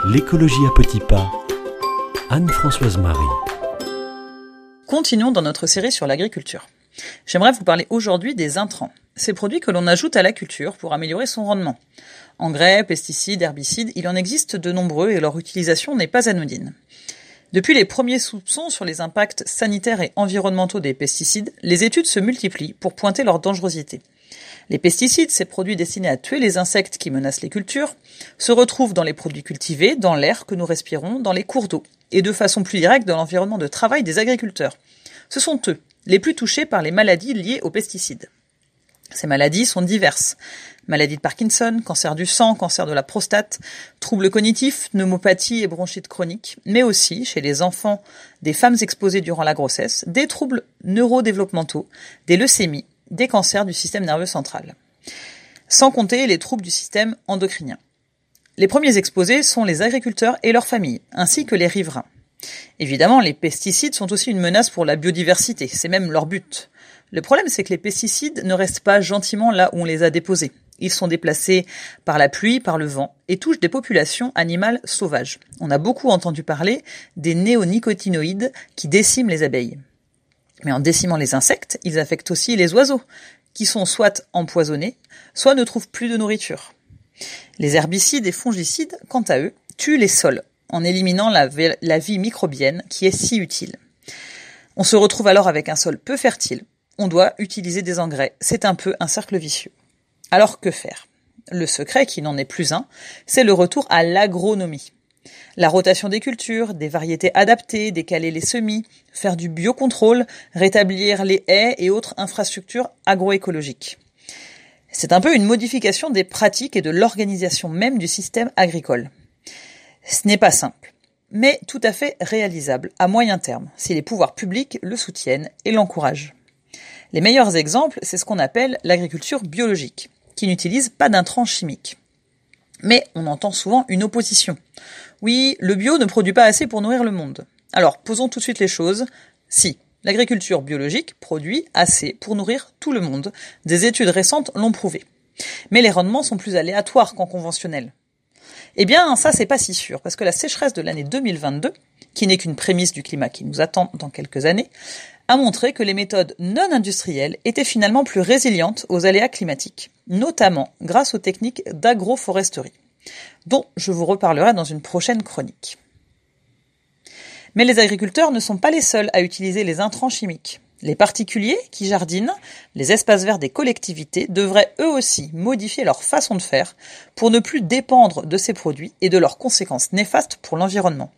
L'écologie à petits pas. Anne-Françoise Marie. Continuons dans notre série sur l'agriculture. J'aimerais vous parler aujourd'hui des intrants, ces produits que l'on ajoute à la culture pour améliorer son rendement. Engrais, pesticides, herbicides, il en existe de nombreux et leur utilisation n'est pas anodine. Depuis les premiers soupçons sur les impacts sanitaires et environnementaux des pesticides, les études se multiplient pour pointer leur dangerosité. Les pesticides, ces produits destinés à tuer les insectes qui menacent les cultures, se retrouvent dans les produits cultivés, dans l'air que nous respirons, dans les cours d'eau, et de façon plus directe dans l'environnement de travail des agriculteurs. Ce sont eux, les plus touchés par les maladies liées aux pesticides. Ces maladies sont diverses. Maladie de Parkinson, cancer du sang, cancer de la prostate, troubles cognitifs, pneumopathie et bronchite chronique, mais aussi, chez les enfants des femmes exposées durant la grossesse, des troubles neurodéveloppementaux, des leucémies, des cancers du système nerveux central. Sans compter les troubles du système endocrinien. Les premiers exposés sont les agriculteurs et leurs familles, ainsi que les riverains. Évidemment, les pesticides sont aussi une menace pour la biodiversité, c'est même leur but. Le problème, c'est que les pesticides ne restent pas gentiment là où on les a déposés. Ils sont déplacés par la pluie, par le vent, et touchent des populations animales sauvages. On a beaucoup entendu parler des néonicotinoïdes qui déciment les abeilles. Mais en décimant les insectes, ils affectent aussi les oiseaux, qui sont soit empoisonnés, soit ne trouvent plus de nourriture. Les herbicides et fongicides, quant à eux, tuent les sols, en éliminant la vie microbienne qui est si utile. On se retrouve alors avec un sol peu fertile. On doit utiliser des engrais. C'est un peu un cercle vicieux. Alors que faire ? Le secret, qui n'en est plus un, c'est le retour à l'agronomie. La rotation des cultures, des variétés adaptées, décaler les semis, faire du biocontrôle, rétablir les haies et autres infrastructures agroécologiques. C'est un peu une modification des pratiques et de l'organisation même du système agricole. Ce n'est pas simple, mais tout à fait réalisable à moyen terme, si les pouvoirs publics le soutiennent et l'encouragent. Les meilleurs exemples, c'est ce qu'on appelle l'agriculture biologique, qui n'utilise pas d'intrants chimiques. Mais on entend souvent une opposition. Oui, le bio ne produit pas assez pour nourrir le monde. Alors, posons tout de suite les choses. Si, l'agriculture biologique produit assez pour nourrir tout le monde. Des études récentes l'ont prouvé. Mais les rendements sont plus aléatoires qu'en conventionnel. Eh bien, ça, c'est pas si sûr, parce que la sécheresse de l'année 2022, qui n'est qu'une prémisse du climat qui nous attend dans quelques années, a montré que les méthodes non industrielles étaient finalement plus résilientes aux aléas climatiques, notamment grâce aux techniques d'agroforesterie, dont je vous reparlerai dans une prochaine chronique. Mais les agriculteurs ne sont pas les seuls à utiliser les intrants chimiques. Les particuliers qui jardinent, les espaces verts des collectivités devraient eux aussi modifier leur façon de faire pour ne plus dépendre de ces produits et de leurs conséquences néfastes pour l'environnement.